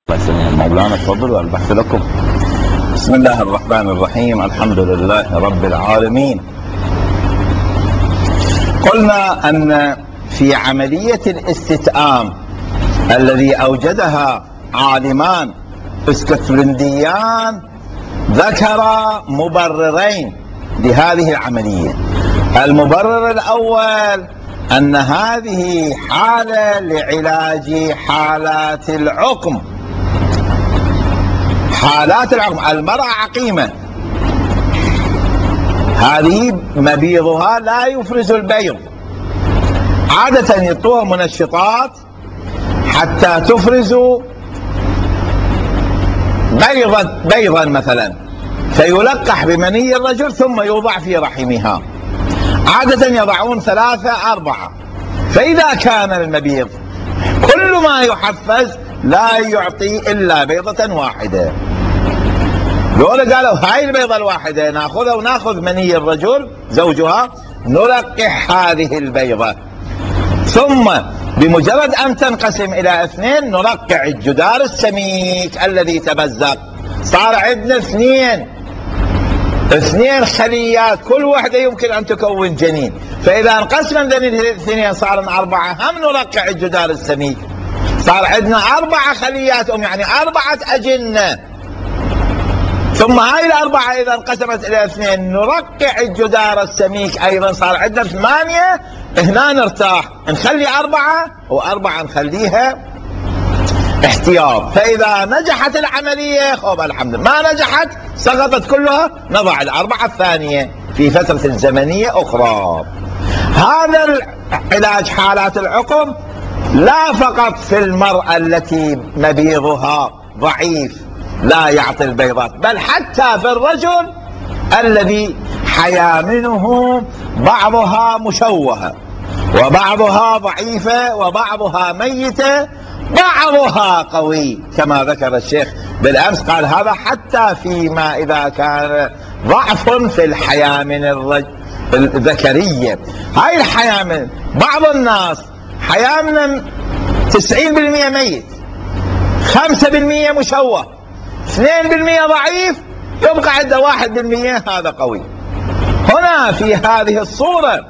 مولانا تفضل والبحث لكم. بسم الله الرحمن الرحيم، الحمد لله رب العالمين. قلنا أن في عملية الاستتئام الذي أوجدها عالمان اسكتلنديان ذكر مبررين لهذه العملية. المبرر الأول أن هذه حالة لعلاج حالات العقم. حالات العقم، المرأة عقيمة، هذه مبيضها لا يفرز البيض، عادة يعطوها منشطات حتى تفرز بيضا مثلا، فيلقح بمني الرجل ثم يوضع في رحمها. عادة يضعون 3 4، فإذا كان المبيض كل ما يحفز لا يعطي إلا بيضة واحدة، دول قالوا هاي البيضة الواحدة ناخذها وناخذ مني الرجل زوجها نلقح هذه البيضة، ثم بمجرد أن تنقسم إلى 2 نرقع الجدار السميك الذي تمزق. صار عندنا 2 خليات، كل واحدة يمكن أن تكون جنين، فإذا انقسم ذني الاثنين صار 4، هم نرقع الجدار السميك، صار عندنا 4 خليات يعني 4 أجنة. ثم هاي ال4 إذا انقسمت إلى 2 نرقع الجدار السميك أيضا، صار عندنا 8. هنا نرتاح، نخلي 4 و4 نخليها احتياط. فإذا نجحت العملية خب الحمد لله، ما نجحت سقطت كلها، نضع ال4 الثانية في فترة زمنية أخرى. هذا علاج حالات العقم لا فقط في المرأة التي مبيضها ضعيف لا يعطي البيضات، بل حتى في الرجل الذي حيامنه بعضها مشوهة وبعضها ضعيفة وبعضها ميتة بعضها قوي، كما ذكر الشيخ بالأمس، قال هذا حتى فيما إذا كان ضعف في الحيامن الذكرية. هاي الحيامن بعض الناس حيامن 90% ميت، 5% مشوه، 2% ضعيف، يبقى عنده 1% هذا قوي. هنا في هذه الصورة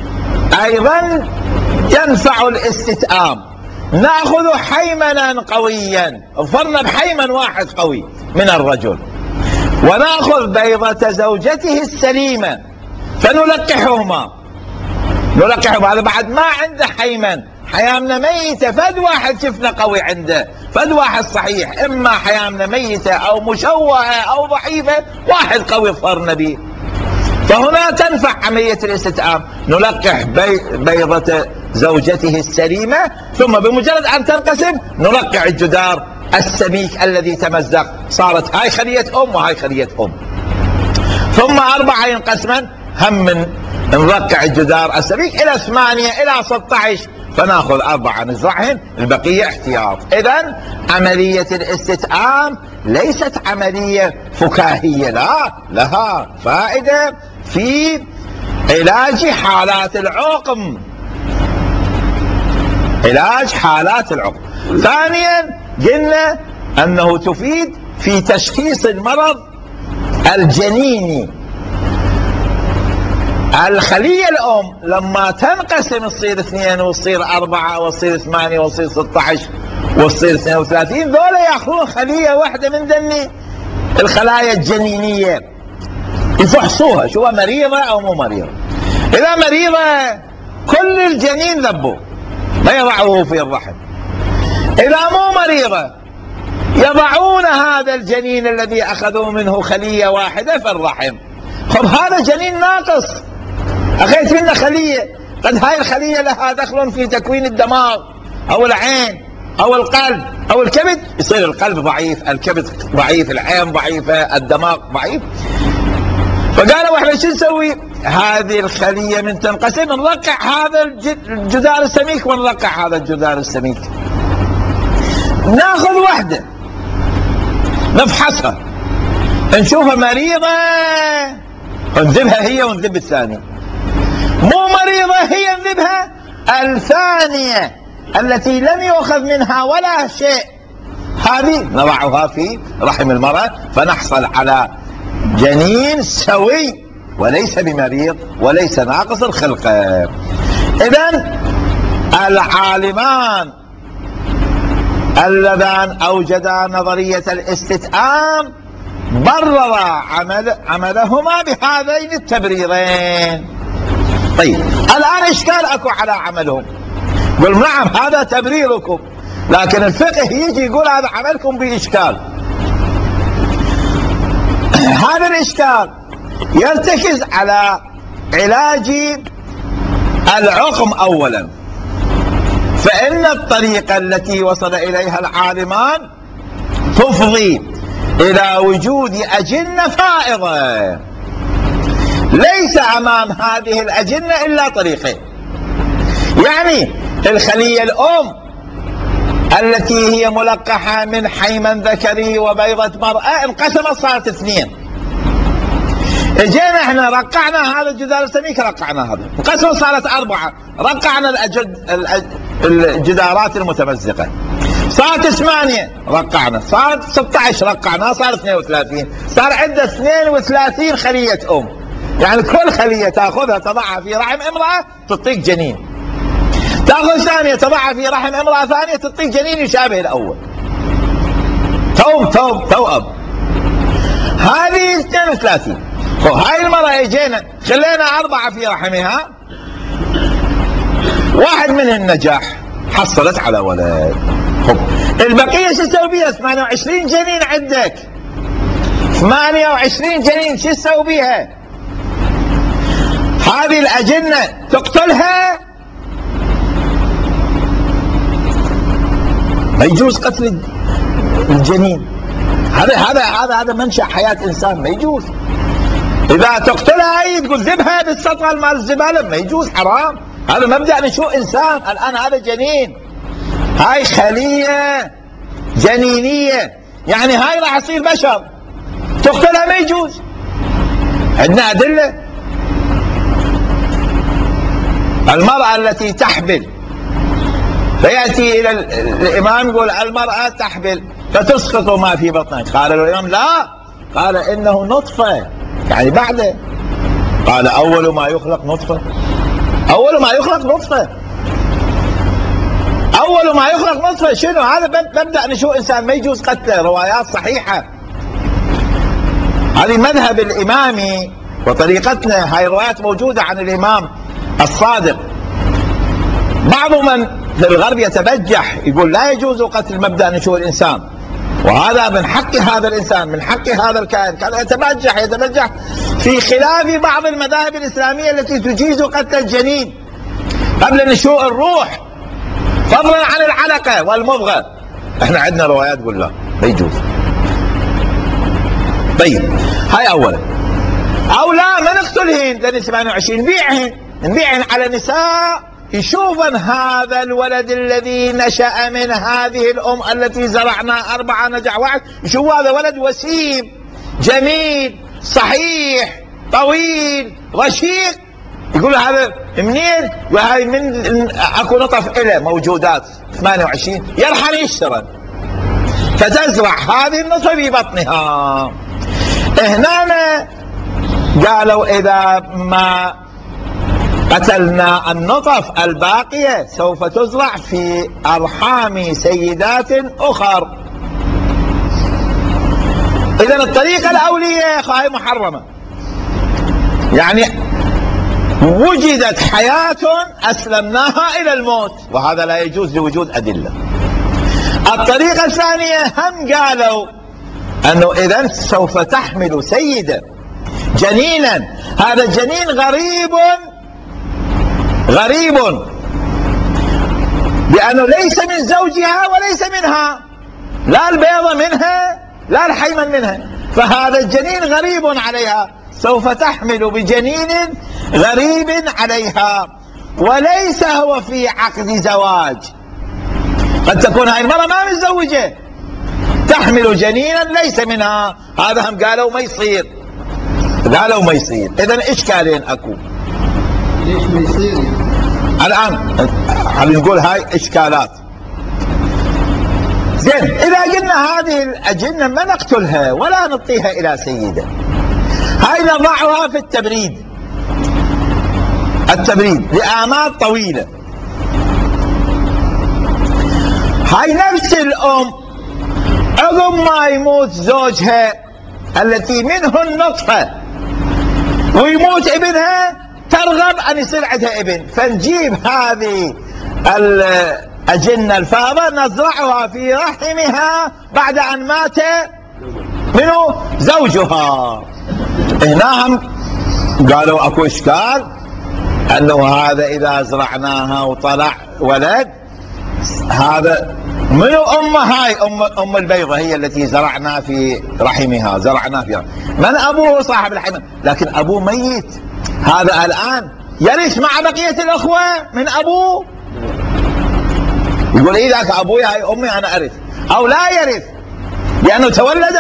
أيضا ينفع الاستتئام، نأخذ حيمنا قويا، فرنا بحيمن واحد قوي من الرجل، ونأخذ بيضة زوجته السليمة فنلقحهما. هذا بعد ما عنده حيمن، حيامنا ميتة، فد واحد شفنا قوي عنده، فد واحد صحيح، إما حيامنا ميتة أو مشوهة أو ضعيفة، واحد قوي فرنا به. فهنا تنفع عملية الاستتئام، نلقح بيضة زوجته السليمة، ثم بمجرد أن تنقسم نرقع الجدار السميك الذي تمزق، صارت هاي خلية أم وهاي خلية أم. ثم 4 ينقسما، هم من نرقع الجدار السميك إلى 8 إلى 16، فناخذ 4 نزرعهن، البقية احتياط. إذن عملية الاستتئام ليست عملية فكاهية، لا، لها فائدة في علاج حالات العقم. علاج حالات العقم. ثانيا قلنا أنه تفيد في تشخيص المرض الجنيني. الخلية الأم لما تنقسم تصير 2 وتصير 4 وتصير 8 وتصير 16 وتصير 32، ذولا يأخذون خلية واحدة من ذني الخلايا الجنينية يفحصوها شو مريضة أو مو مريضة. إذا مريضة كل الجنين ذبوه ما يضعوه في الرحم، إذا مو مريضة يضعون هذا الجنين الذي أخذوا منه خلية واحدة في الرحم. خب هذا جنين ناقص، أخذت منه خلية، قد هاي الخلية لها دخل في تكوين الدماغ أو العين أو القلب أو الكبد، يصير القلب ضعيف، الكبد ضعيف، العين ضعيفة، الدماغ ضعيف. فقالوا احنا شو نسوي؟ هذه الخلية من تنقسم نرقع هذا الجدار السميك ونرقع هذا الجدار السميك، ناخذ واحدة نفحصها نشوفها مريضة نذبها هي ونذب الثانية، مو مريضة هي نذبها الثانية التي لم يؤخذ منها ولا شيء، هذه نضعها في رحم المرأة فنحصل على جنين سوي وليس بمريض وليس ناقص الخلقة. إذن العالمان اللذان أوجدا نظرية الاستتئام بررا عملهما بهذين التبريرين. طيب الآن إشكال أكو على عملهم، قل نعم هذا تبريركم، لكن الفقه يجي يقول هذا عملكم بإشكال. هذا الإشكال يرتكز على علاج العقم أولا، فإن الطريقة التي وصل إليها العالمان تفضي إلى وجود أجنة فائضة، ليس أمام هذه الأجنة إلا طريقين. يعني الخلية الأم التي هي ملقحة من حيمن ذكري وبيضة مرأة انقسمت صارت اثنين. اجينا احنا رقعنا هذا الجدار السميك، رقعنا هذا انقسمت صارت 4، رقعنا الجدارات المتمزقة صارت 8، رقعنا صارت 16، رقعنا صار 32، صار عندنا 32 خلية أم. يعني كل خلية تأخذها تضعها في رحم امرأة تعطيك جنين، تأخذ ثانية تضعها في رحم امرأة ثانية تعطيك جنين يشابه الأول، توأم. هذه 32. هاي المرأة اجينا خلينا 4 في رحمها، واحد منهم نجاح حصلت على ولد. البقية شو تسوي بيها؟ 28 جنين عندك، 28 جنين شو تسوي بيها؟ هذه الأجنة تقتلها؟ ما يجوز قتل الجنين، هذا منشأ حياة إنسان، ما يجوز. إذا تقتلها هي تقول ذبها بالسطل مال الزبالة، ما يجوز، حرام. هذا مبدأ نشوء إنسان. الآن هذا جنين، هاي خلية جنينية، يعني هاي راح تصير بشر، تقتلها ما يجوز. عندنا أدلة. المرأة التي تحبل فيأتي إلى الإمام يقول المرأة تحبل فتسقط ما في بطنها، قال الإمام لا، قال إنه نطفة، يعني بعده. قال أول ما يخلق نطفة، أول ما يخلق نطفة، أول ما يخلق نطفة. شنو هذا؟ مبدأ نشوء إنسان، ما يجوز قتله. روايات صحيحة، هذه مذهب الإمامي وطريقتنا. هاي الروايات موجودة عن الإمام الصادق. بعض من في الغرب يتبجح يقول لا يجوز قتل مبدأ نشوء الإنسان، وهذا من حق هذا الإنسان، من حق هذا الكائن. كان يتبجح في خلاف بعض المذاهب الإسلامية التي تجيز قتل الجنين قبل نشوء الروح، فضلا عن العلقة والمضغة. احنا عندنا روايات تقول لا، ما يجوز. طيب هاي أولا. أو لا، ما نقتلهن لأن 28 نبيعهن على نساء يشوفن هذا الولد الذي نشأ من هذه الأم التي زرعنا 4 نجح 1، يشوفوا هذا ولد وسيم جميل صحيح طويل رشيق، يقول هذا منين؟ وهذه من اكو نطف إله موجودات 28 يرحل يشترن، فتزرع هذه النطفة في بطنها. هنا قالوا إذا ما قتلنا النطف الباقية سوف تزرع في أرحام سيدات أخر. إذن الطريقة الأولية هاي محرمة، يعني وجدت حياة أسلمناها إلى الموت، وهذا لا يجوز لوجود أدلة. الطريقة الثانية هم قالوا أنه إذن سوف تحمل سيدة جنينا، هذا الجنين غريب بأنه ليس من زوجها وليس منها، لا البيضة منها لا الحيمن منها، فهذا الجنين غريب عليها، سوف تحمل بجنين غريب عليها، وليس هو في عقد زواج. قد تكون هاي المرأة ما متزوجة تحمل جنينا ليس منها، هذا هم قالوا ما يصير، قالوا ما يصير. إذن إشكالين أكو. ليش ما يصير؟ الآن نقول هاي إشكالات. زين، إذا قلنا هذه الأجنة ما نقتلها ولا نعطيها إلى سيدة، هاي نضعها في التبريد لآمال طويلة. هاي نفس الأم عقب ما يموت زوجها التي منه النطفة ويموت ابنها ترغب أن يصير عندها ابن، فنجيب هذه الأجنة الفاضة نزرعها في رحمها بعد أن مات منه زوجها. هنا هم قالوا اكو اشكال انه هذا اذا زرعناها وطلع ولد، هذا منو هاي ام البيضة هي التي زرعنا في رحمها، من ابوه صاحب الحمل، لكن ابوه ميت، هذا الان يرث مع بقية الاخوة من ابوه. يقول اذا ابوي هاي امي انا ارث، او لا يرث لانه تولد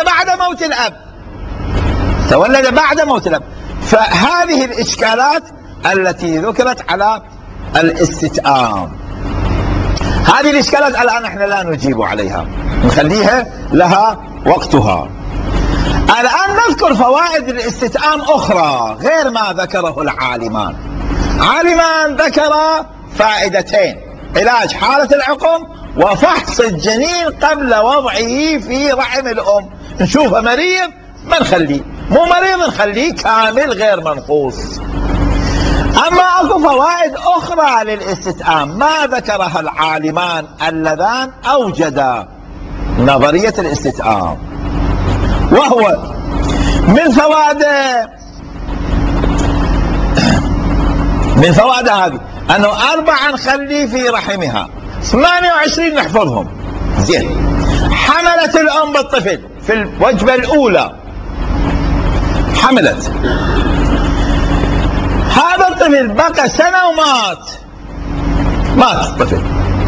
بعد موت الاب. فهذه الاشكالات التي ذكرت على الاستتآم، هذه الاشكالات الان احنا لا نجيب عليها، نخليها لها وقتها. الان نذكر فوائد الاستتآم اخرى غير ما ذكره العالمان. عالمان ذكر فائدتين: علاج حالة العقم وفحص الجنين قبل وضعه في رحم الام. نشوفه مريض ما نخليه، مو مريض نخليه كامل غير منقوص. اما اكو فوائد اخرى للاستتآم ما ذكرها العالمان اللذان اوجدا نظرية الاستتآم، وهو من فوائد هذه انه 4 نخلي في رحمها، 28 نحفظهم. زين، حملت الام بالطفل في الوجبة الاولى، حملت هذا الطفل بقى سنة مات الطفل.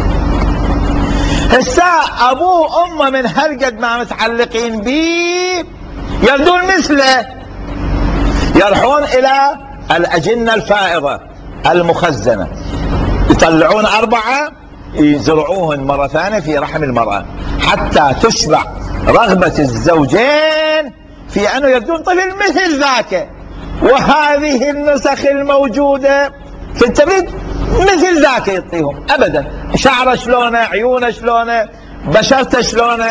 هسا ابوه وامه من هالقد ما متعلقين بيه يردون مثله، يروحون الى الاجنة الفائضة المخزنة، يطلعون 4 يزرعوهن مرة ثانية في رحم المرأة حتى تشبع رغبة الزوجين في أنه يردون طفل مثل ذاك. وهذه النسخ الموجودة في التبريد مثل ذاك يعطيهم أبدا، شعره شلونه، عيونه شلونه، بشرته شلونه،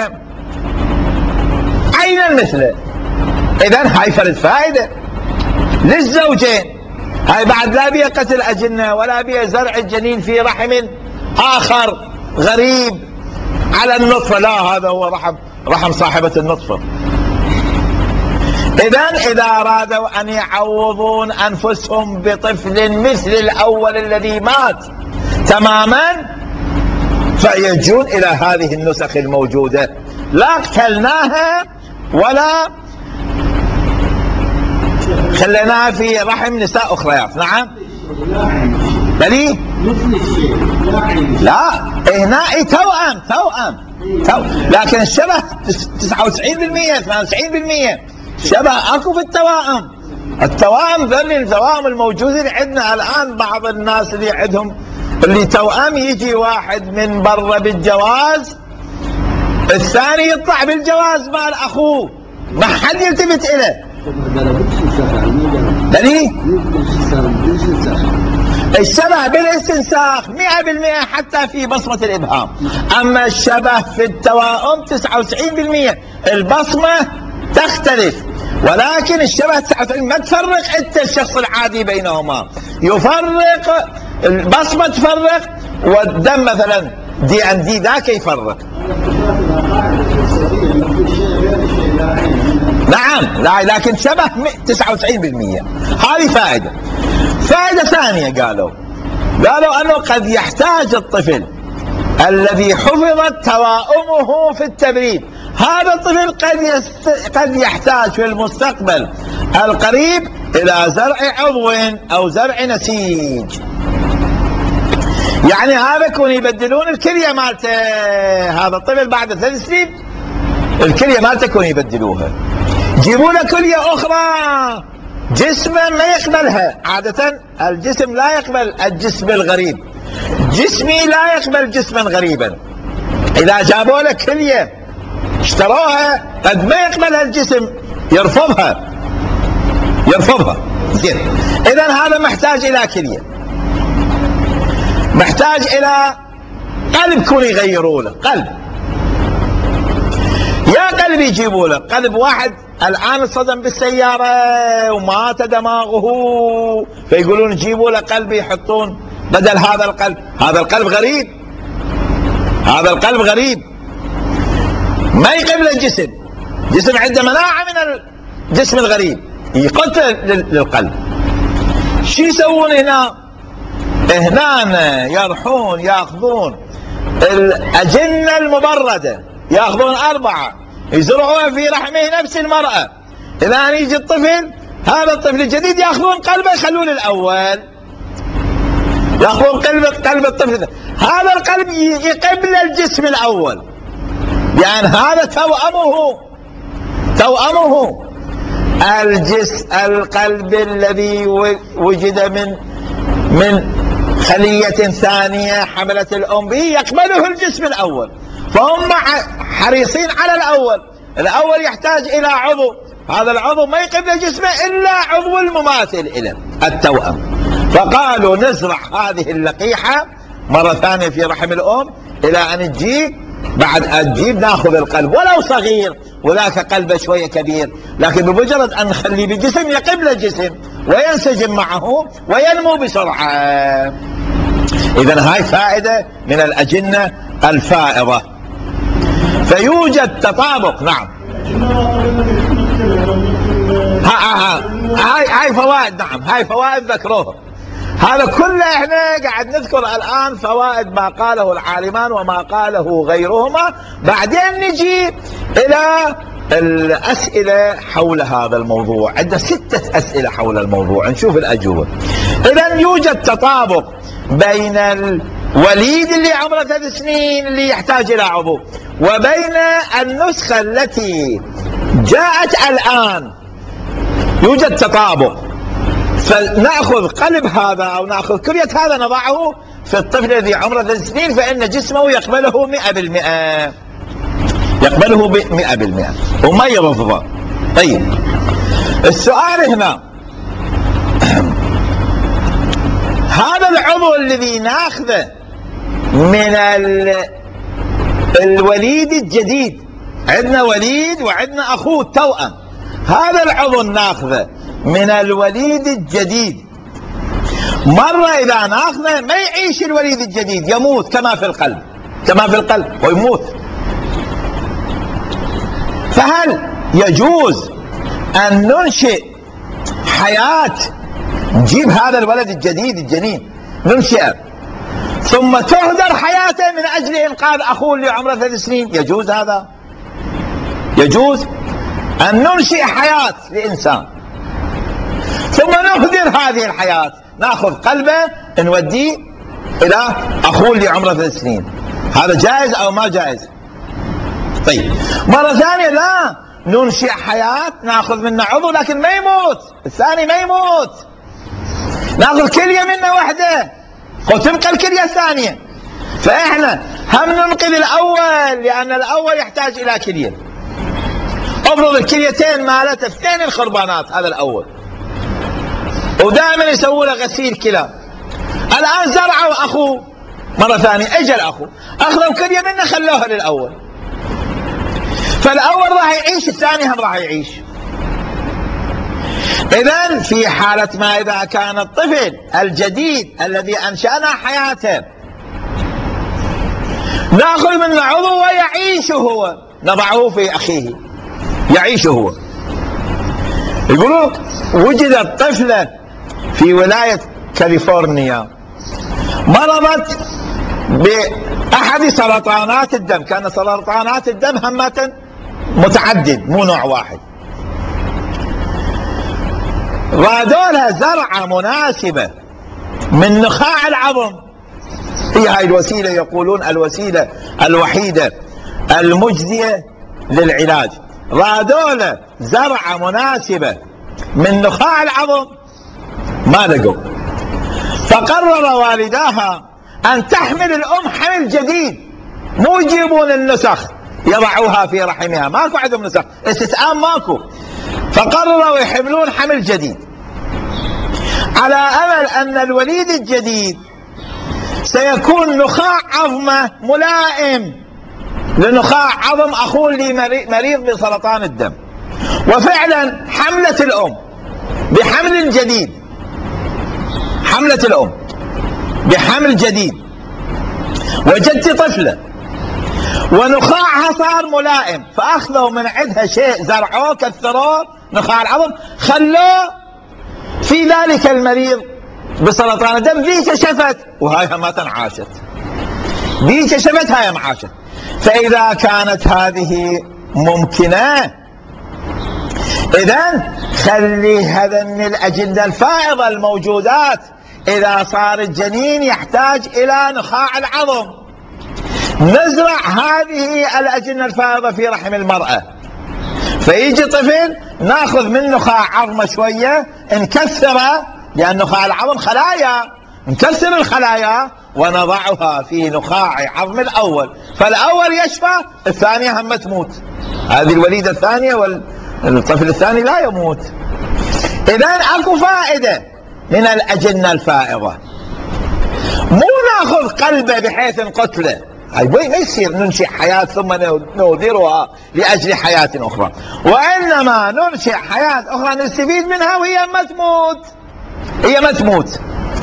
عينا مثله. إذن هاي فرد فائدة للزوجين. هاي بعد لا بيها قتل أجنة ولا بيها زرع الجنين في رحم آخر غريب على النطفة، لا، هذا هو رحم صاحبة النطفة. إذن إذا أرادوا أن يعوضون أنفسهم بطفل مثل الأول الذي مات تماما فيجون إلى هذه النسخ الموجودة، لا قتلناها ولا خليناها في رحم نساء أخريات. نعم، بلي لا، هنا توأم، لكن الشبه 99% 98% شبه اكو في التوائم ذل التوائم الموجودين عندنا الان. بعض الناس اللي عندهم اللي توأم يجي واحد من برا بالجواز، الثاني يطلع بالجواز مال اخوه، ما حد يلتفت له. بلي الشبه بالاستنساخ 100% حتى في بصمة الإبهام. أما الشبه في التوائم 99% البصمة تختلف، ولكن الشبه 99 ما تفرق أنت الشخص العادي بينهما، يفرق البصمة، تفرق، والدم مثلا DNA ذاك يفرق. نعم، لا، لكن شبه 99%. هذه فائدة ثانية، قالوا أنه قد يحتاج الطفل الذي حفظت توائمه في التبريد، هذا الطفل قد يحتاج في المستقبل القريب إلى زرع عضو أو زرع نسيج. يعني هذا يكون يبدلون الكلية مالته، هذا الطفل بعد 3 سنين الكلية مالته يكون يبدلوها، يجيبون كلية أخرى جسمه ما يقبلها. عادة الجسم لا يقبل الجسم الغريب، جسمي لا يقبل جسما غريبا، إذا جابوا له كلية اشتروها قد ما يقبلها الجسم، يرفضها. زين، إذا هذا محتاج إلى كلية، محتاج إلى قلب يكون يغيروا له قلب. يا قلب يجيبوا له قلب واحد الآن انصدم بالسيارة ومات دماغه، فيقولون جيبوا له قلب يحطون بدل هذا القلب. هذا القلب غريب، هذا القلب غريب ما يقبل الجسم، الجسم عنده مناعة من الجسم الغريب يقتل للقلب. شو يسوون هنا؟ هنا يرحون ياخذون الأجنة المبردة، ياخذون 4 يزرعوها في رحمه نفس المرأة. إذا يجي الطفل، هذا الطفل الجديد ياخذون قلبه يخلون الأول، ياخذون قلب الطفل، هذا القلب يقبل الجسم الأول، يعني هذا توأمه القلب الذي وجد من خلية ثانية حملت الأم به يقبله الجسم الأول، فهم حريصين على الأول يحتاج إلى عضو، هذا العضو ما يقبل جسمه إلا عضو المماثل إلى التوأم، فقالوا نزرع هذه اللقيحة مرة ثانية في رحم الأم إلى أن تجيب، بعد أن تجيب ناخذ القلب ولو صغير وذاك قلبه شوية كبير، لكن بمجرد أن نخليه بالجسم يقبل الجسم وينسجم معه وينمو بسرعة. إذن هاي فائدة من الأجنة الفائضة. فيوجد تطابق. نعم، هاي فوائد. نعم، هاي فوائد ذكروها. هذا كله احنا قاعد نذكر الآن فوائد ما قاله العالمان وما قاله غيرهما، بعدين نجي إلى الأسئلة حول هذا الموضوع. عندنا 6 أسئلة حول الموضوع، نشوف الأجوبة. إذن يوجد تطابق بين الوليد اللي عمره 3 سنين اللي يحتاج إلى عضو، وبين النسخة التي جاءت الآن، يوجد تطابق. فنأخذ قلب هذا أو نأخذ كلية هذا نضعه في الطفل الذي عمره 3 سنين، فإن جسمه يقبله 100%، يقبله 100% وما يرفضه. طيب، السؤال هنا، هذا العضو الذي ناخذه من الوليد الجديد، عندنا وليد وعندنا أخوه التوأم، هذا العضو ناخذه من الوليد الجديد، مرة إذا ناخذه ما يعيش الوليد الجديد، يموت كما في القلب ويموت. فهل يجوز أن ننشئ حياة، نجيب هذا الولد الجديد الجنين ننشئه ثم تهدر حياته من أجل إنقاذ أخوه اللي عمره 3 سنين؟ يجوز هذا؟ يجوز أن ننشئ حياة لإنسان ثم نهدر هذه الحياة، ناخذ قلبه نوديه إلى أخوه اللي عمره 3 سنين، هذا جائز أو ما جائز؟ طيب، مرة ثانية لا، ننشئ حياة ناخذ منه عضو لكن ما يموت، الثاني ما يموت، ناخذ كلية منه واحدة وتبقى الكلية الثانية، فإحنا هم ننقذ الأول لأن الأول يحتاج إلى كلية. افرض الكليتين مالته 2 الخربانات، هذا الأول، ودائما يسووا له غسيل كلى. الآن زرعوا أخوه مرة ثانية، اجى الأخو أخذوا كلية منه خلوها للأول، فالأول راح يعيش، الثاني هم راح يعيش. إذن في حالة ما إذا كان الطفل الجديد الذي أنشأنا حياته نأخذ منه عضو ويعيش هو، نضعه في أخيه يعيش هو. يقولوا وجدت طفلة في ولاية كاليفورنيا مرضت بأحد سرطانات الدم، كان سرطانات الدم همة متعدد مو نوع واحد، رادوا لها زرعة مناسبة من نخاع العظم، هي هاي الوسيلة يقولون الوسيلة الوحيدة المجزية للعلاج، رادوا له زرعة مناسبة من نخاع العظم ما لقوا، فقرر والداها أن تحمل الأم حمل جديد مو يجيبون النسخ يضعوها في رحمها، ماكو عندهم نسخ، استثقام ماكو، فقرروا يحملون حمل جديد على امل ان الوليد الجديد سيكون نخاع عظمه ملائم لنخاع عظم اخوه اللي مريض بسرطان الدم. وفعلا حملت الام بحمل جديد، حملت الام بحمل جديد، وجدت طفله ونخاعها صار ملائم، فاخذوا من عندها شيء زرعوه كثروه نخاع العظم، خلوه في ذلك المريض بسرطان الدم. ذيك شفت وهاي ما تنعاشت، ذيك شفت هاي ما عاشت. فاذا كانت هذه ممكنه، اذا خلي هذن الاجنه الفائضه الموجودات اذا صار الجنين يحتاج الى نخاع العظم، نزرع هذه الاجنه الفائضه في رحم المراه، فيجي طفل ناخذ من نخاع عظمه شويه نكسره، لان نخاع العظم خلايا، نكسر الخلايا ونضعها في نخاع عظم الاول، فالاول يشفى، الثانيه هم تموت، هذه الوليده الثانيه والطفل الثاني لا يموت. اذا اكو فائده من الاجنه الفائضه، مو ناخذ قلبه بحيث نقتله، هاي ما يصير ننشئ حياه ثم نودرها لاجل حياه اخرى، وانما ننشئ حياه اخرى نستفيد منها وهي ما تموت، هي ما تموت.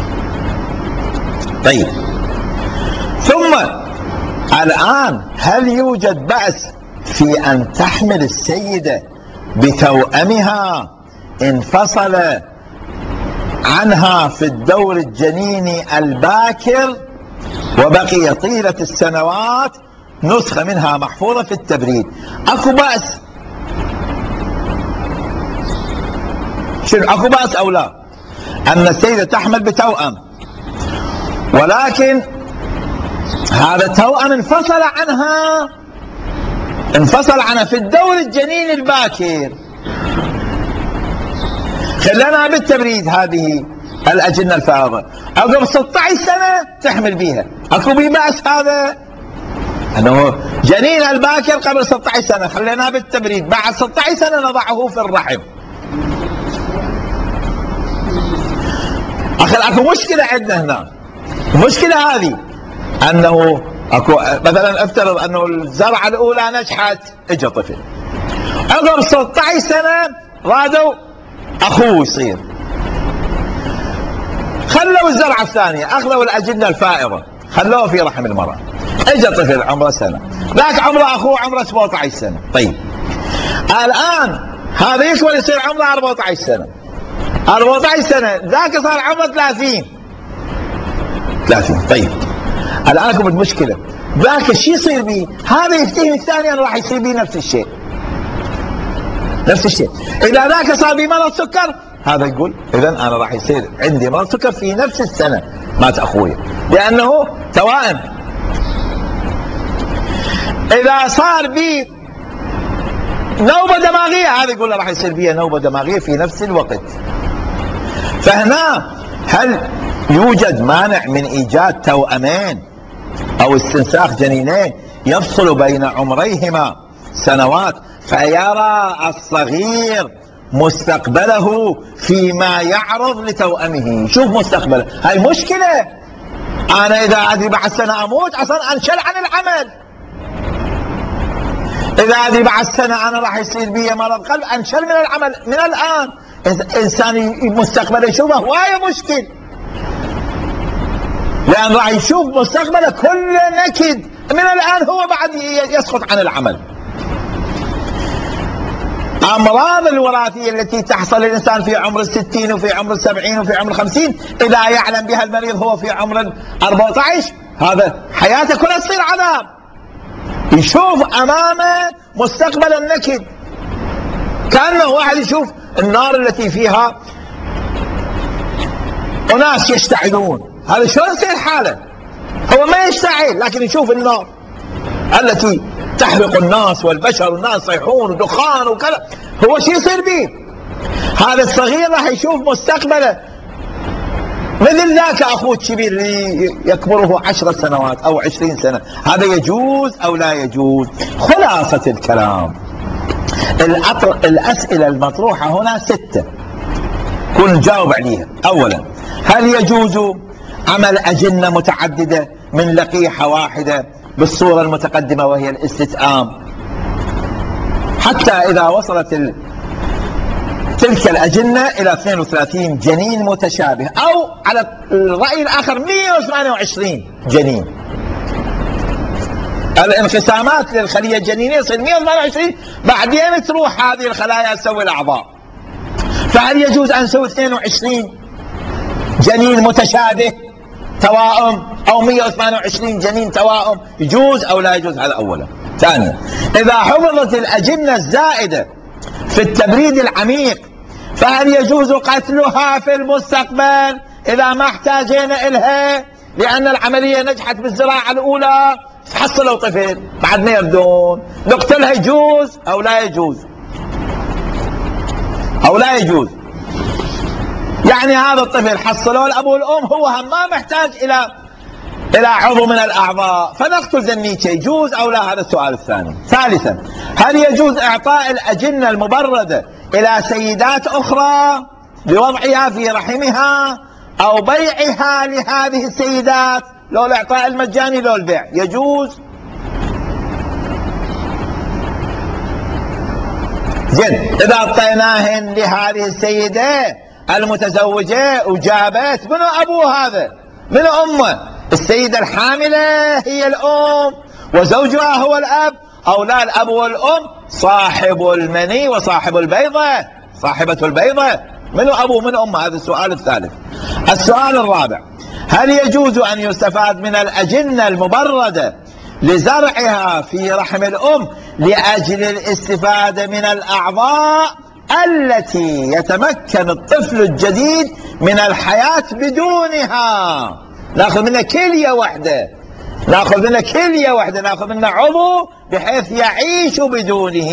طيب، ثم الان هل يوجد بأس في ان تحمل السيده بتوأمها انفصل عنها في الدور الجنيني الباكر وبقي طيلة السنوات نسخة منها محفوظة في التبريد؟ اكو بأس؟ شنو اكو بأس او لا ان السيدة تحمل بتوأم، ولكن هذا التوأم انفصل عنها في الدور الجنيني الباكر، خلنا بالتبريد هذه الأجنة الفائضة عقب 16 سنة تحمل بيها، اكو بي بأس هذا؟ انه جنين الباكر قبل 16 سنة خليناه بالتبريد، بعد 16 سنة نضعه في الرحم. اخي اكو مشكلة عندنا هنا، المشكلة هذه انه اكو مثلا افترض انه الزرعة الاولى نجحت، اجى طفل عقب 16 سنة رادوا اخوه يصير، خلوا الزرعة الثانية، اخذوا الاجنة الفائضة خلوه في رحم المرأة، اجى طفل عمره سنة، ذاك عمره اخوه عمره 17 سنة. طيب الان هذا يكبر يصير عمره 14 سنة، 14 سنة ذاك صار عمره 30. طيب الان اكو المشكلة، ذاك الشيء يصير بيه، هذا يفتهم الثاني انه راح يصير بيه نفس الشيء. اذا ذاك صار بيه مرض سكر، هذا يقول اذا انا راح يصير عندي مرض سكر في نفس السنة مات اخوي، لانه توائم. اذا صار بيه نوبة دماغية، هذا يقول راح يصير بيه نوبة دماغية في نفس الوقت. فهنا هل يوجد مانع من ايجاد توأمين او استنساخ جنينين يفصل بين عمريهما سنوات فيرى الصغير مستقبله فيما يعرض لتوأمه؟ شوف مستقبله، هاي مشكلة. انا اذا ادري بعد سنة اموت اصلا انشل عن العمل، اذا ادري بعد سنة انا راح يصير بي مرض قلب انشل من العمل من الان. انسان مستقبله يشوفه هواية مشكل، لان راح يشوف مستقبله كله نكد من الان، هو بعد يسقط عن العمل. امراض الوراثية التي تحصل للانسان في عمر 60 وفي عمر 70 وفي عمر 50، اذا يعلم بها المريض هو في عمر 14، هذا حياته كلها تصير عذاب، يشوف امامه مستقبل النكد، كانه واحد يشوف النار التي فيها اناس يشتعلون، هذا شلون يصير حاله؟ هو ما يشتعل لكن يشوف النار التي تحرق الناس والبشر والناس يصيحون ودخان وكذا، هو شو يصير به؟ هذا الصغير راح يشوف مستقبله مثل ذاك أخوه الكبير اللي يكبره 10 سنوات أو 20 سنة، هذا يجوز أو لا يجوز؟ خلاصة الكلام، الأسئلة المطروحة هنا 6 كن نجاوب عليها. أولا، هل يجوز عمل أجنة متعددة من لقيحة واحدة بالصورة المتقدمة وهي الاستتئام، حتى إذا وصلت تلك الأجنة إلى 32 جنين متشابه، أو على الرأي الآخر 128 جنين؟ الانقسامات للخلية الجنينية يصير 128، بعدين تروح هذه الخلايا تسوي الأعضاء. فهل يجوز أن نسوي 22 جنين متشابه توائم أو 128 جنين توائم؟ يجوز أو لا يجوز؟ هذا أولا. ثانيا، إذا حفظت الأجنة الزائدة في التبريد العميق فهل يجوز قتلها في المستقبل إذا ما احتاجينا إلها لأن العملية نجحت بالزراعة الأولى، تحصلوا طفل بعد ما يردون، نقتلها؟ يجوز أو لا يجوز؟ أو لا يجوز؟ يعني هذا الطفل حصلوا الأب والأم، هو هم ما محتاج إلى عضو من الأعضاء، فنقتل ذنيته، يجوز أو لا؟ هذا السؤال الثاني. ثالثا، هل يجوز إعطاء الأجنة المبردة إلى سيدات أخرى لوضعها في رحمها أو بيعها لهذه السيدات؟ لو الإعطاء المجاني لو البيع يجوز؟ زين، إذا أعطيناهن لهذه السيدة المتزوجة وجابت، منو أبوه هذا؟ منو أمه؟ السيدة الحاملة هي الأم وزوجها هو الأب، أو لا الأب والأم صاحب المني وصاحب البيضة، صاحبة البيضة؟ منو أبوه من أمه؟ هذا السؤال الثالث. السؤال الرابع، هل يجوز أن يستفاد من الأجنة المبردة لزرعها في رحم الأم لأجل الاستفادة من الأعضاء التي يتمكن الطفل الجديد من الحياة بدونها؟ ناخذ منها كلية واحدة، ناخذ منها كلية واحدة، ناخذ منها عضو بحيث يعيش بدونه،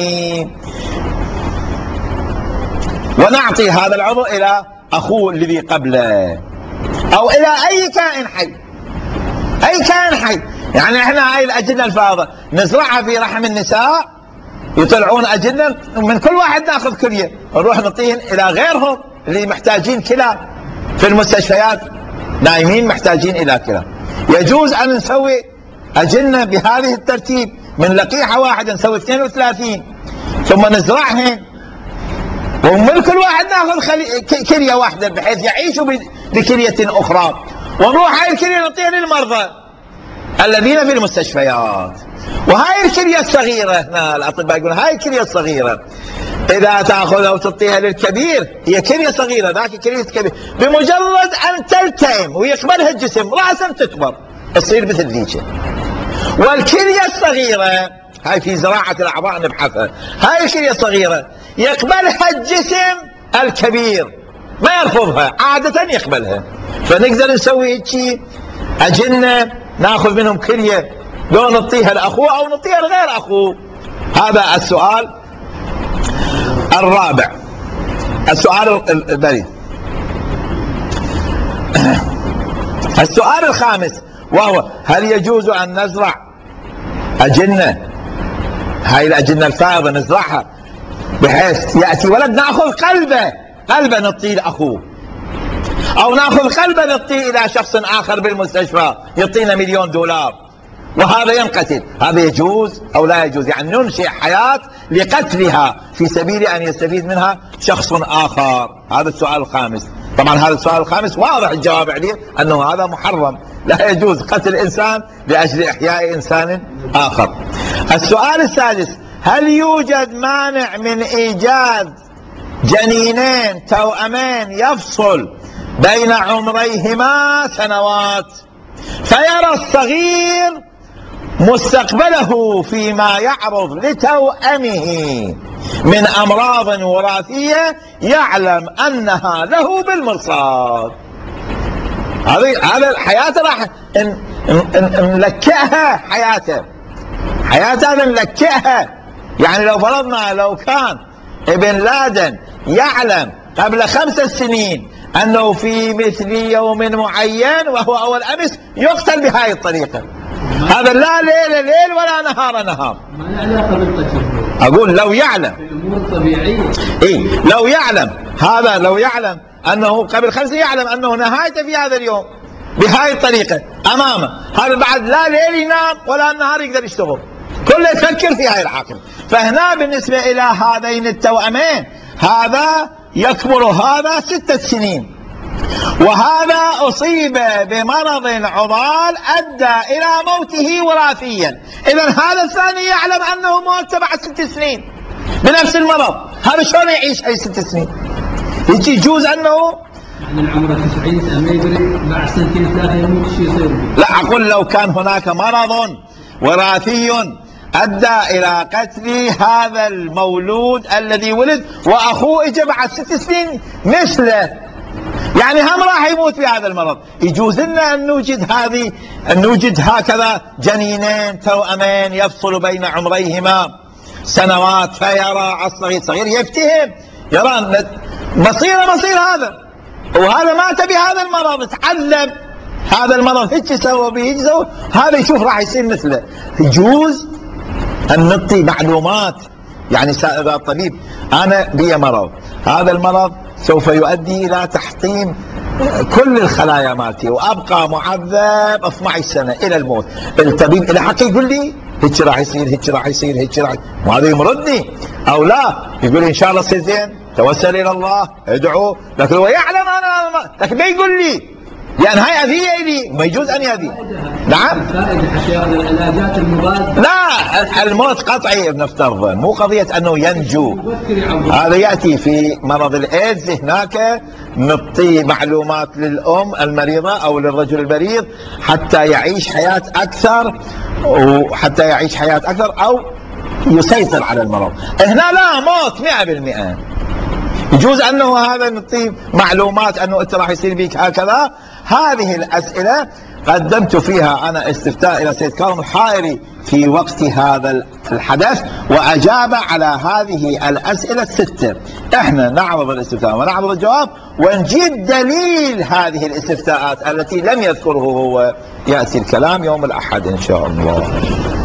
ونعطي هذا العضو إلى أخوه الذي قبله أو إلى أي كائن حي، أي كائن حي. يعني احنا هاي الأجنة الفاضة نزرعها في رحم النساء، يطلعون أجنة من كل واحد ناخذ كلية، نروح نعطيهن إلى غيرهم اللي محتاجين كلى في المستشفيات، نايمين محتاجين إلى كلى. يجوز أن نسوي أجنة بهذه الترتيب من لقيحة واحدة، نسوي 32 ثم نزرعهن ومن كل واحد ناخذ كلية واحدة بحيث يعيشوا بكلية أخرى، ونروح هاي الكلية نعطيها للمرضى الذين في المستشفيات. وهاي الكلية الصغيرة، هنا الأطباء يقولون هاي الكلية الصغيرة إذا تأخذها وتعطيها للكبير هي كلية صغيرة، ذاك كلية كبير، بمجرد أن تلتئم ويقبلها الجسم رأسا تكبر تصير مثل ذيك. والكلية الصغيرة هاي في زراعة الأعضاء نبحثها، هاي الكلية الصغيرة يقبلها الجسم الكبير، ما يرفضها، عادة يقبلها. فنقدر نسوي هيك أجنة ناخذ منهم كلية، لو نعطيها لأخوه أو نعطيها لغير أخوه. هذا السؤال الرابع. السؤال البريء. السؤال الخامس وهو، هل يجوز أن نزرع أجنة، هاي الأجنة الفائضة نزرعها بحيث يأتي ولد نأخذ قلبه نعطيه لأخوه، أو نأخذ قلبه نعطيه إلى شخص آخر بالمستشفى يعطينا $1,000,000 وهذا ينقتل؟ هذا يجوز أو لا يجوز؟ يعني ننشئ حياة لقتلها في سبيل أن يستفيد منها شخص آخر. هذا السؤال الخامس. طبعا هذا السؤال الخامس واضح الجواب عليه أنه هذا محرم، لا يجوز قتل إنسان لأجل إحياء إنسان آخر. السؤال السادس، هل يوجد مانع من إيجاد جنينين توأمين يفصل بين عمريهما سنوات فيرى الصغير مستقبله فيما يعرض لتوأمه من أمراض وراثية يعلم أنها له بالمرصاد؟ هذا حياته راح نلكئها، حياته نلكئها. يعني لو فرضنا لو كان ابن لادن يعلم قبل 5 سنين أنه في مثل يوم معين وهو أول أمس يقتل بهذه الطريقة. هذا لا ليل ولا نهار. ما له علاقة بالقتل. أقول لو يعلم الأمور طبيعية. لو يعلم هذا، لو يعلم أنه قبل 5 يعلم أنه نهايته في هذا اليوم بهذه الطريقة أمامه، هذا بعد لا ليل ينام ولا النهار يقدر يشتغل، كله يفكر في هاي العاقبة. فهنا بالنسبة إلى هذين التوأمين، هذا يكبر هذا 6 سنين، وهذا أصيب بمرض عضال أدى إلى موته وراثيا. إذا هذا الثاني يعلم أنه موت بعد 6 سنين بنفس المرض، هذا شلون يعيش هاي 6 سنين؟ يجوز أنه يعني العمر 90 سنة ما يدري بعد 2 3 يموت، شو يصير؟ لا، أقول لو كان هناك مرض وراثي أدى إلى قتل هذا المولود الذي ولد وأخوه إجا بعد 6 سنين مثله، يعني هم راح يموت في هذا المرض، يجوز لنا أن نوجد هكذا جنينين توأمين يفصل بين عمريهما سنوات، فيرى الصغير يفتهم، يرى مصير هذا، وهذا مات بهذا المرض، تعذب هذا المرض، هيك سوى به، هيك سوى، هذا يشوف راح يصير مثله. يجوز أن نعطي معلومات، يعني إذا الطبيب أنا بي مرض، هذا المرض سوف يؤدي إلى تحطيم كل الخلايا مالتي وأبقى معذب 12 سنة إلى الموت، الطبيب إلى حق يقول لي هيك راح يصير، هيك راح يصير، هيك راح، وهذا يمرضني أو لا؟ يقول إن شاء الله تصير زين، توسل إلى الله، ادعو، لكن هو يعلم أنا، لكن ما يقول لي، لأن هاي أذية إلي، ما يجوز أن يأذي. نعم. الفائدة حشية العلاجات المضادة. لا، الموت قطعي بنفترض، مو قضية أنه ينجو، هذا يأتي في مرض الإيدز، هناك نعطي معلومات للأم المريضة أو للرجل المريض حتى يعيش حياة أكثر أو يسيطر على المرض. هنا لا، موت 100%. يجوز أنه هذا نعطي معلومات أنه أنت راح يصير بك هكذا. هذه الأسئلة قدمت فيها أنا استفتاء إلى سيد كاظم الحائري في وقت هذا الحدث، وأجاب على هذه الأسئلة 6. احنا نعرض الاستفتاء ونعرض الجواب ونجيب دليل هذه الاستفتاءات التي لم يذكره هو، يأتي الكلام يوم الأحد إن شاء الله.